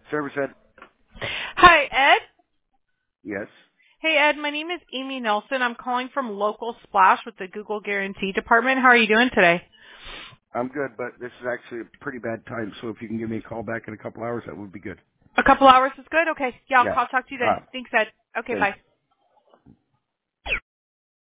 Service Ed? Hi, Ed. Yes. Hey, Ed. My name is Amy Nelson. I'm calling from Local Splash with the Google Guarantee Department. How are you doing today? I'm good, but this is actually a pretty bad time, so if you can give me a call back in a couple hours, that would be good. A couple hours is good? Okay. Yeah, Yeah. I'll talk to you then. Thanks, Ed. Okay, Thanks. bye.